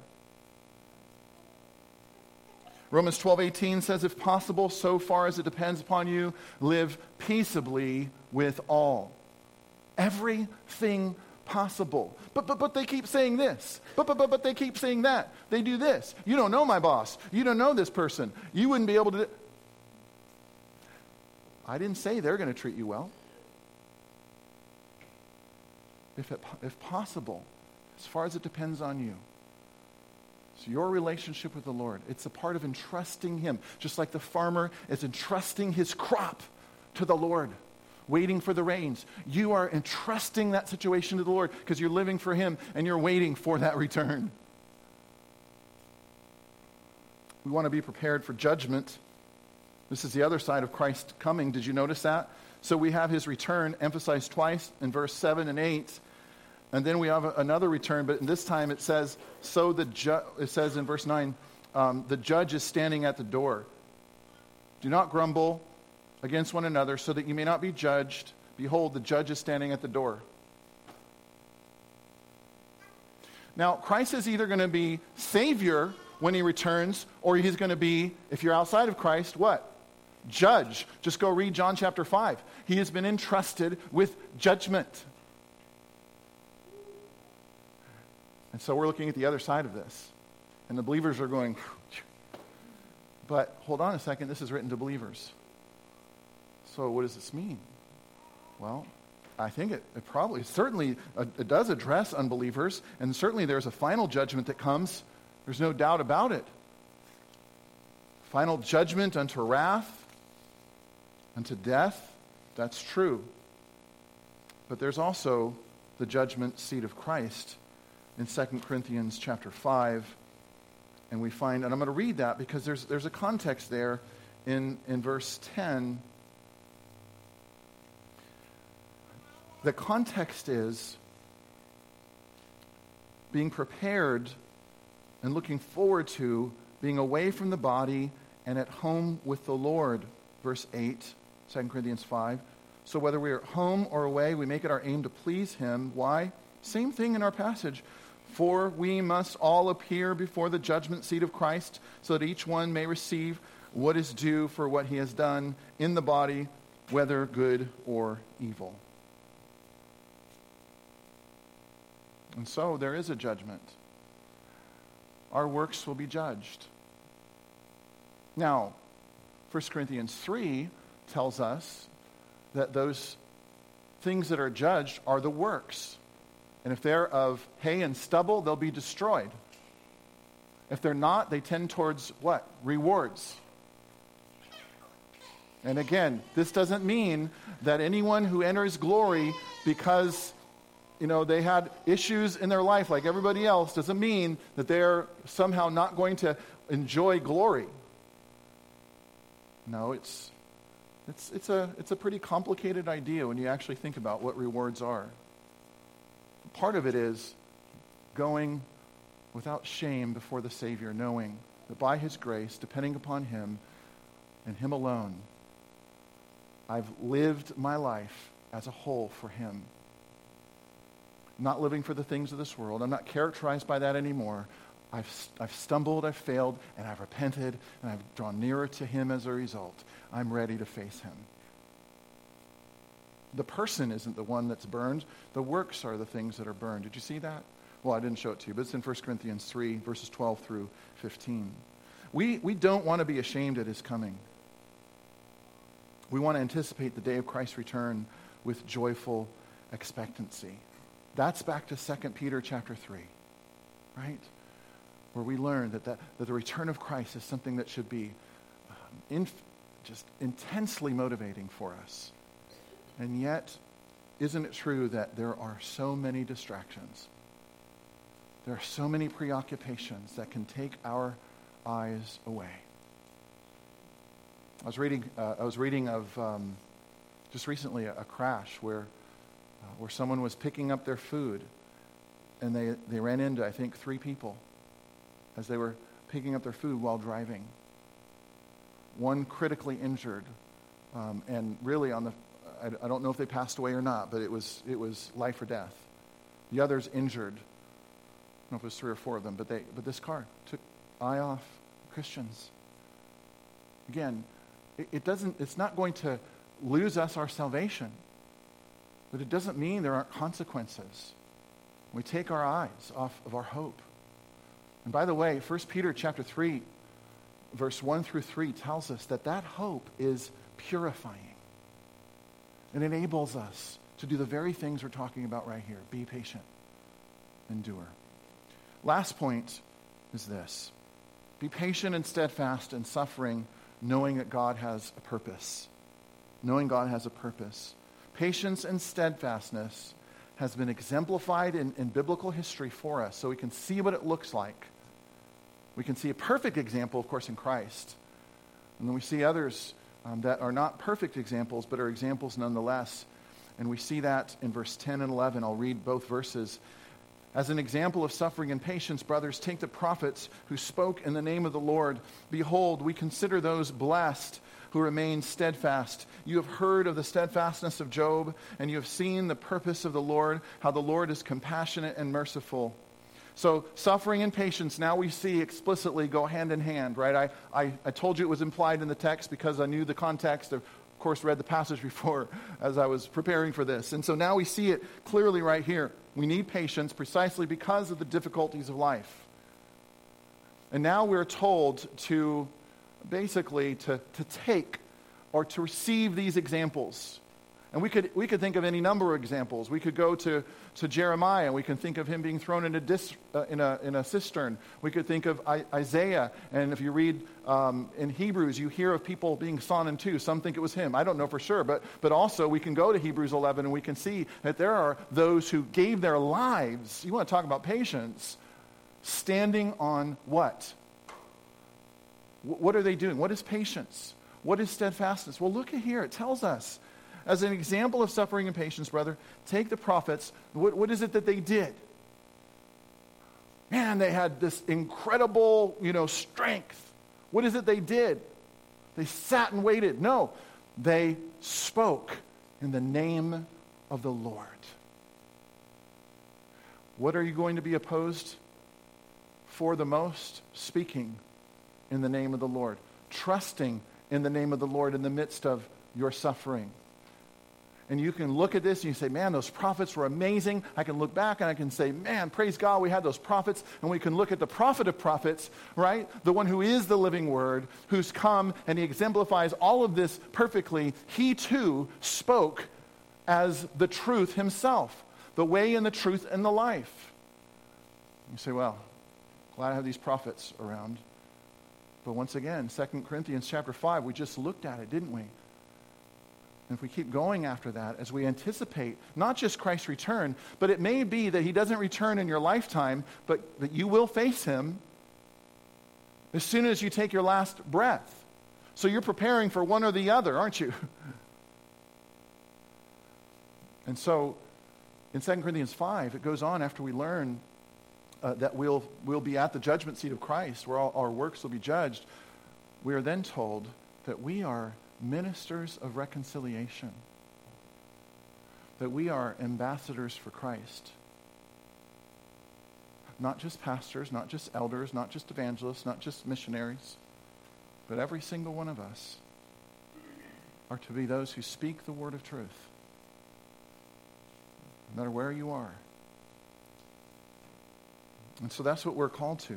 Romans 12:18 says, if possible, so far as it depends upon you, live peaceably with all. Everything possible. But they keep saying this. But they keep saying that. They do this. You don't know my boss. You don't know this person. You wouldn't be able to do. I didn't say they're going to treat you well. If possible, as far as it depends on you. It's your relationship with the Lord. It's a part of entrusting Him. Just like the farmer is entrusting his crop to the Lord, waiting for the rains. You are entrusting that situation to the Lord because you're living for Him and you're waiting for that return. We want to be prepared for judgment. This is the other side of Christ coming. Did you notice that? So we have His return emphasized twice in verse 7 and 8. And then we have another return, but this time it says, it says in verse 9, the judge is standing at the door. Do not grumble against one another so that you may not be judged. Behold, the judge is standing at the door. Now, Christ is either going to be Savior when He returns, or He's going to be, if you're outside of Christ, what? Judge. Just go read John chapter 5. He has been entrusted with judgment. And so we're looking at the other side of this. And the believers are going, but hold on a second, this is written to believers. So what does this mean? Well, I think it certainly does address unbelievers, and certainly there's a final judgment that comes. There's no doubt about it. Final judgment unto wrath, unto death, that's true. But there's also the judgment seat of Christ in 2 Corinthians chapter 5. And we find, and I'm going to read that because there's a context there in verse 10. The context is being prepared and looking forward to being away from the body and at home with the Lord. Verse 8, 2 Corinthians 5. So whether we are at home or away, we make it our aim to please Him. Why? Same thing in our passage. For we must all appear before the judgment seat of Christ, so that each one may receive what is due for what he has done in the body, whether good or evil. And so there is a judgment. Our works will be judged. Now, 1 Corinthians 3 tells us that those things that are judged are the works. And if they're of hay and stubble, they'll be destroyed. If they're not, they tend towards what? Rewards. And again, this doesn't mean that anyone who enters glory because, they had issues in their life like everybody else, doesn't mean that they're somehow not going to enjoy glory. No, it's a pretty complicated idea when you actually think about what rewards are. Part of it is going without shame before the Savior, knowing that by His grace, depending upon Him and Him alone, I've lived my life as a whole for Him. I'm not living for the things of this world. I'm not characterized by that anymore. I've stumbled, I've failed, and I've repented, and I've drawn nearer to Him as a result. I'm ready to face Him. The person isn't the one that's burned. The works are the things that are burned. Did you see that? Well, I didn't show it to you, but it's in 1 Corinthians 3, verses 12 through 15. We don't want to be ashamed at His coming. We want to anticipate the day of Christ's return with joyful expectancy. That's back to 2 Peter chapter 3, right? Where we learn that the return of Christ is something that should be just intensely motivating for us. And yet, isn't it true that there are so many distractions? There are so many preoccupations that can take our eyes away. I was reading of just recently a crash where someone was picking up their food, and they ran into, I think, 3 people as they were picking up their food while driving. One critically injured, and really I don't know if they passed away or not, but it was life or death. The others injured. I don't know if it was 3 or 4 of them, but this car took eye off Christians. Again, it's not going to lose us our salvation, but it doesn't mean there aren't consequences. We take our eyes off of our hope. And by the way, 1 Peter chapter 3, verse 1 through 3 tells us that that hope is purifying. It enables us to do the very things we're talking about right here. Be patient. Endure. Last point is this. Be patient and steadfast in suffering, knowing that God has a purpose. Knowing God has a purpose. Patience and steadfastness has been exemplified in biblical history for us, so we can see what it looks like. We can see a perfect example, of course, in Christ. And then we see others that are not perfect examples, but are examples nonetheless. And we see that in verse 10 and 11. I'll read both verses. As an example of suffering and patience, brothers, take the prophets who spoke in the name of the Lord. Behold, we consider those blessed who remain steadfast. You have heard of the steadfastness of Job, and you have seen the purpose of the Lord, how the Lord is compassionate and merciful. So suffering and patience, now we see explicitly go hand in hand, right? I told you it was implied in the text because I knew the context. Of course, read the passage before as I was preparing for this. And so now we see it clearly right here. We need patience precisely because of the difficulties of life. And now we're told to basically to take or to receive these examples. And we could think of any number of examples. We could go to Jeremiah, and we can think of him being thrown in a cistern. We could think of Isaiah, and if you read in Hebrews, you hear of people being sawn in two. Some think it was him. I don't know for sure, but also we can go to Hebrews 11, and we can see that there are those who gave their lives. You want to talk about patience? Standing on what? What are they doing? What is patience? What is steadfastness? Well, look at here. It tells us. As an example of suffering and patience, brother, take the prophets. What is it that they did? Man, they had this incredible, strength. What is it they did? They sat and waited. No, they spoke in the name of the Lord. What are you going to be opposed for the most? Speaking in the name of the Lord. Trusting in the name of the Lord in the midst of your suffering. And you can look at this and you say, man, those prophets were amazing. I can look back and I can say, man, praise God, we had those prophets. And we can look at the prophet of prophets, right? The one who is the living word, who's come and he exemplifies all of this perfectly. He too spoke as the truth himself, the way and the truth and the life. You say, well, glad I have these prophets around. But once again, 2 Corinthians chapter 5, we just looked at it, didn't we? And if we keep going after that, as we anticipate not just Christ's return, but it may be that he doesn't return in your lifetime, but that you will face him as soon as you take your last breath. So you're preparing for one or the other, aren't you? And so in 2 Corinthians 5, it goes on after we learn that we'll be at the judgment seat of Christ, where all our works will be judged. We are then told that we are ministers of reconciliation, that we are ambassadors for Christ. Not just pastors, not just elders, not just evangelists, not just missionaries, but every single one of us are to be those who speak the word of truth, no matter where you are. And so that's what we're called to.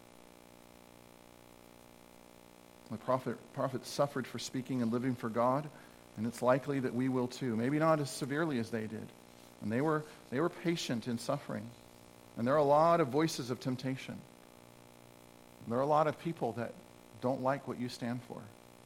The prophets suffered for speaking and living for God, and it's likely that we will too. Maybe not as severely as they did. And they were patient in suffering. And there are a lot of voices of temptation. And there are a lot of people that don't like what you stand for.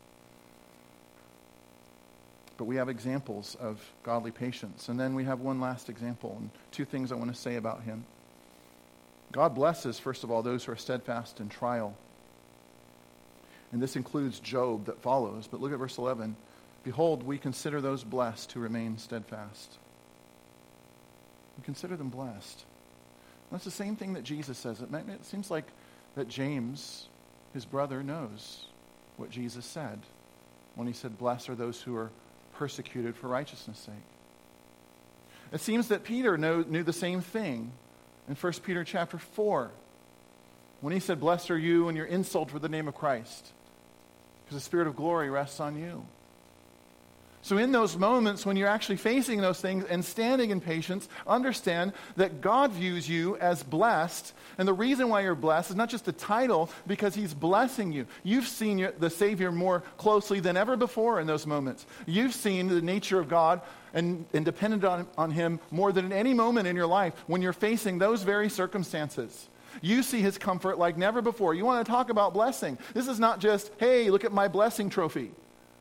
But we have examples of godly patience. And then we have one last example, and two things I want to say about him. God blesses, first of all, those who are steadfast in trial. And this includes Job that follows. But look at verse 11. Behold, we consider those blessed who remain steadfast. We consider them blessed. That's the same thing that Jesus says. It seems like that James, his brother, knows what Jesus said when he said, blessed are those who are persecuted for righteousness' sake. It seems that Peter knew the same thing in 1 Peter chapter 4 when he said, blessed are you and you're insulted for the name of Christ, because the Spirit of glory rests on you. So in those moments when you're actually facing those things and standing in patience, understand that God views you as blessed. And the reason why you're blessed is not just a title, because he's blessing you. You've seen the Savior more closely than ever before in those moments. You've seen the nature of God and depended on him more than at any moment in your life when you're facing those very circumstances. You see his comfort like never before. You want to talk about blessing. This is not just, hey, look at my blessing trophy.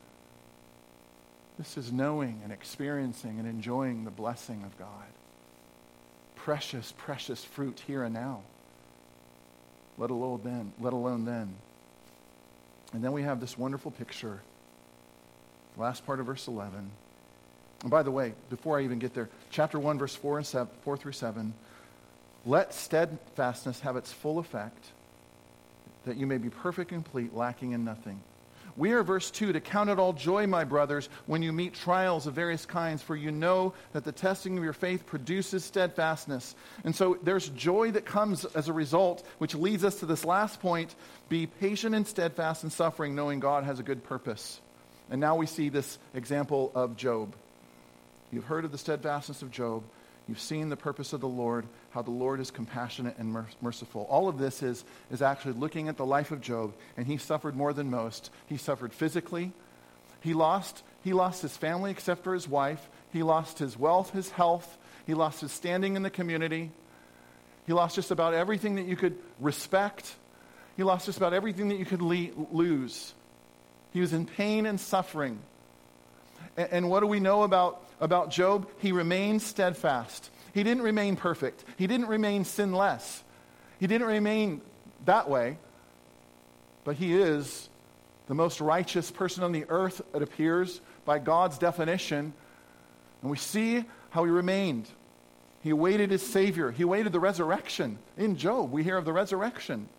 This is knowing and experiencing and enjoying the blessing of God. Precious, precious fruit here and now. Let alone then. And then we have this wonderful picture. Last part of verse 11. And by the way, before I even get there, chapter 1, verse 4 through 7. Let steadfastness have its full effect, that you may be perfect and complete, lacking in nothing. We are, verse 2, to count it all joy, my brothers, when you meet trials of various kinds, for you know that the testing of your faith produces steadfastness. And so there's joy that comes as a result, which leads us to this last point: be patient and steadfast in suffering, knowing God has a good purpose. And now we see this example of Job. You've heard of the steadfastness of Job. You've seen the purpose of the Lord, how the Lord is compassionate and merciful. All of this is actually looking at the life of Job, and he suffered more than most. He suffered physically. He lost his family except for his wife. He lost his wealth, his health. He lost his standing in the community. He lost just about everything that you could respect. He lost just about everything that you could lose. He was in pain and suffering. And what do we know about Job? He remained steadfast. He didn't remain perfect. He didn't remain sinless. He didn't remain that way. But he is the most righteous person on the earth, it appears, by God's definition. And we see how he remained. He awaited his Savior. He awaited the resurrection. In Job, we hear of the resurrection.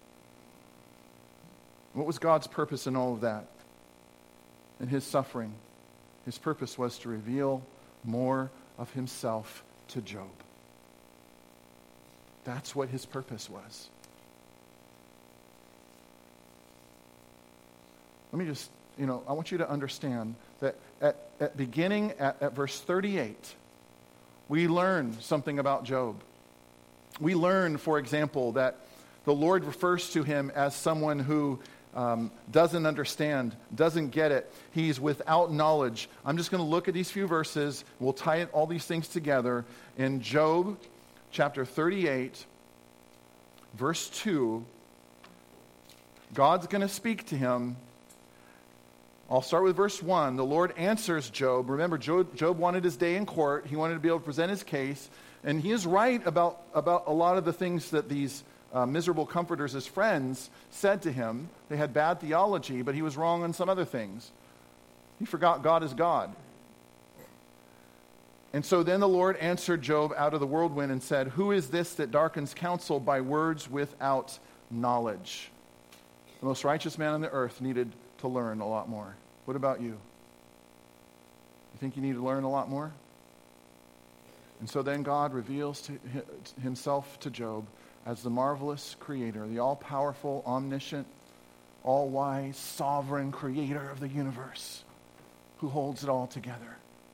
What was God's purpose in all of that? In his suffering. His purpose was to reveal more of himself to Job. That's what his purpose was. Let me just, I want you to understand that at beginning at verse 38, we learn something about Job. We learn, for example, that the Lord refers to him as someone who doesn't understand, doesn't get it. He's without knowledge. I'm just going to look at these few verses. We'll tie all these things together. In Job chapter 38, verse 2, God's going to speak to him. I'll start with verse 1. The Lord answers Job. Remember, Job wanted his day in court. He wanted to be able to present his case. And he is right about a lot of the things that these miserable comforters, his friends, said to him. They had bad theology, but he was wrong on some other things. He forgot God is God. And so then the Lord answered Job out of the whirlwind and said, "Who is this that darkens counsel by words without knowledge?" The most righteous man on the earth needed to learn a lot more. What about you? You think you need to learn a lot more? And so then God reveals to himself to Job as the marvelous creator, the all-powerful, omniscient, all-wise, sovereign creator of the universe who holds it all together.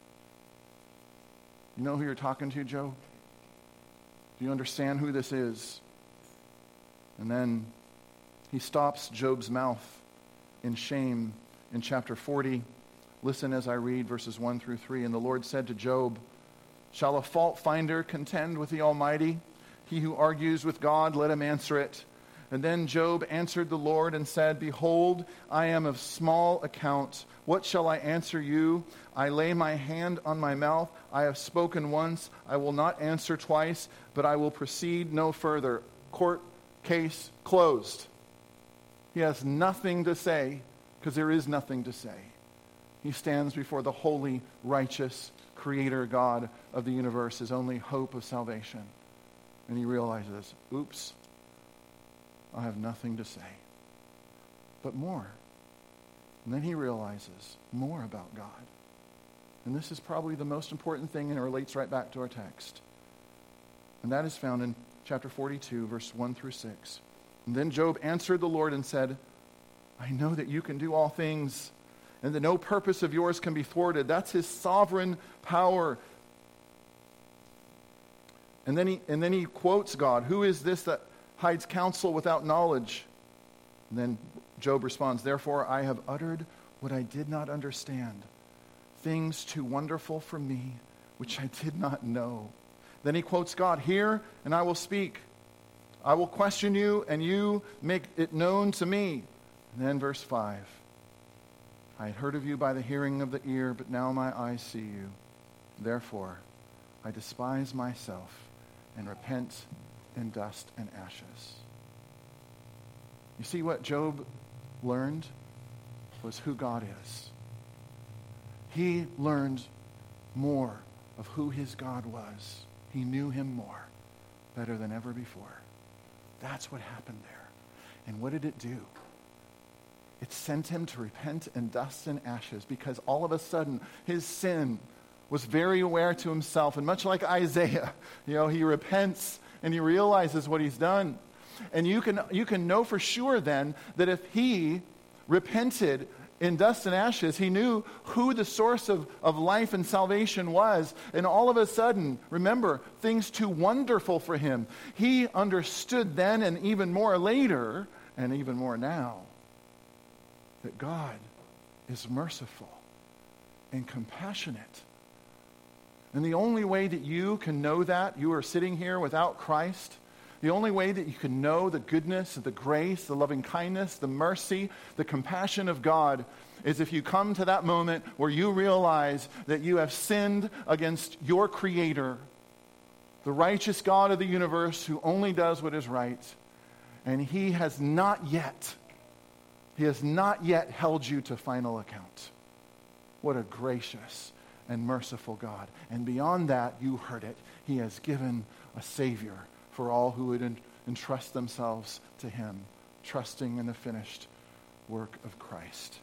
You know who you're talking to, Job? Do you understand who this is? And then he stops Job's mouth in shame in chapter 40. Listen as I read verses 1 through 3. And the Lord said to Job, "Shall a fault finder contend with the Almighty? He who argues with God, let him answer it." And then Job answered the Lord and said, "Behold, I am of small account. What shall I answer you? I lay my hand on my mouth. I have spoken once. I will not answer twice, but I will proceed no further." Court case closed. He has nothing to say because there is nothing to say. He stands before the holy, righteous Creator God of the universe, his only hope of salvation. And he realizes, oops, I have nothing to say. But more. And then he realizes more about God. And this is probably the most important thing, and it relates right back to our text. And that is found in chapter 42, verse 1 through 6. And then Job answered the Lord and said, "I know that you can do all things, and that no purpose of yours can be thwarted. That's his sovereign power. And then he quotes God. Who is this that hides counsel without knowledge? And then Job responds, therefore I have uttered what I did not understand, things too wonderful for me, which I did not know. Then he quotes God, hear and I will speak. I will question you and you make it known to me. And then verse 5. I had heard of you by the hearing of the ear, but now my eyes see you. Therefore, I despise myself and repent in dust and ashes. You see, what Job learned was who God is. He learned more of who his God was. He knew him more, better than ever before. That's what happened there. And what did it do? It sent him to repent in dust and ashes, because all of a sudden his sin was very aware to himself. And much like Isaiah, he repents and he realizes what he's done. And you can know for sure then that if he repented in dust and ashes, he knew who the source of life and salvation was. And all of a sudden, remember, things too wonderful for him. He understood then, and even more later, and even more now, that God is merciful and compassionate. And the only way that you can know that, you are sitting here without Christ, the only way that you can know the goodness, the grace, the loving kindness, the mercy, the compassion of God is if you come to that moment where you realize that you have sinned against your Creator, the righteous God of the universe who only does what is right, and He has not yet held you to final account. What a gracious and merciful God. And beyond that, you heard it, He has given a Savior for all who would entrust themselves to Him, trusting in the finished work of Christ.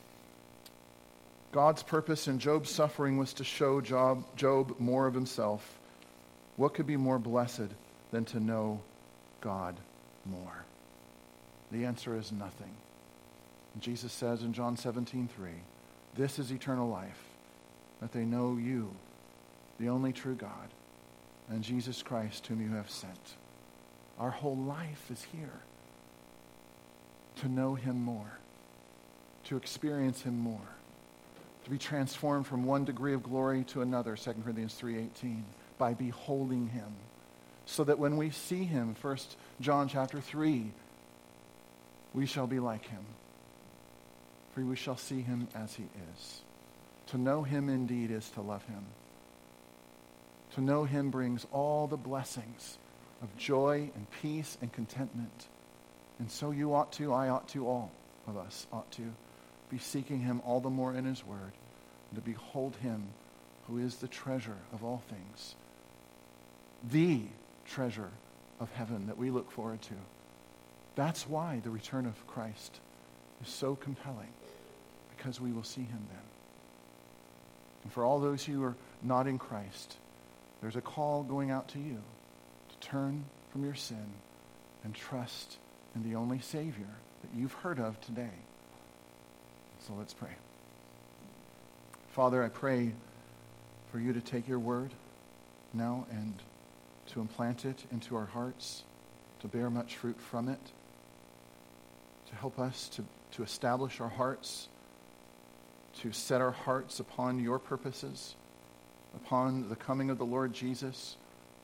God's purpose in Job's suffering was to show Job more of himself. What could be more blessed than to know God more? The answer is nothing. Jesus says in John 17:3, this is eternal life, that they know you, the only true God, and Jesus Christ whom you have sent. Our whole life is here to know Him more, to experience Him more, to be transformed from one degree of glory to another, 2 Corinthians 3:18, by beholding Him, so that when we see Him, 1 John chapter 3, we shall be like Him, for we shall see Him as He is. To know Him indeed is to love Him. To know Him brings all the blessings of joy and peace and contentment. And so you ought to, I ought to, all of us ought to be seeking Him all the more in His Word, and to behold Him who is the treasure of all things, the treasure of heaven that we look forward to. That's why the return of Christ is so compelling, because we will see Him then. And for all those who are not in Christ, there's a call going out to you to turn from your sin and trust in the only Savior that you've heard of today. So let's pray. Father, I pray for you to take your word now and to implant it into our hearts, to bear much fruit from it, to help us to establish our hearts, to set our hearts upon your purposes, upon the coming of the Lord Jesus,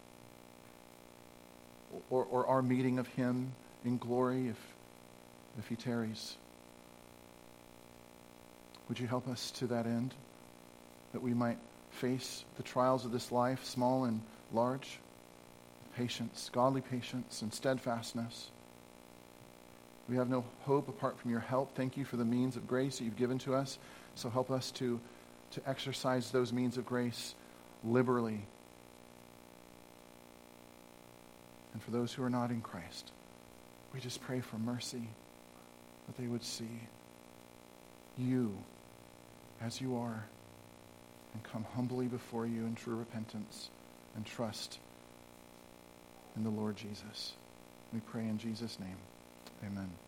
or our meeting of Him in glory if He tarries. Would you help us to that end, that we might face the trials of this life, small and large, with patience, godly patience and steadfastness. We have no hope apart from your help. Thank you for the means of grace that you've given to us. So help us to exercise those means of grace liberally. And for those who are not in Christ, we just pray for mercy, that they would see you as you are and come humbly before you in true repentance and trust in the Lord Jesus. We pray in Jesus' name. Amen.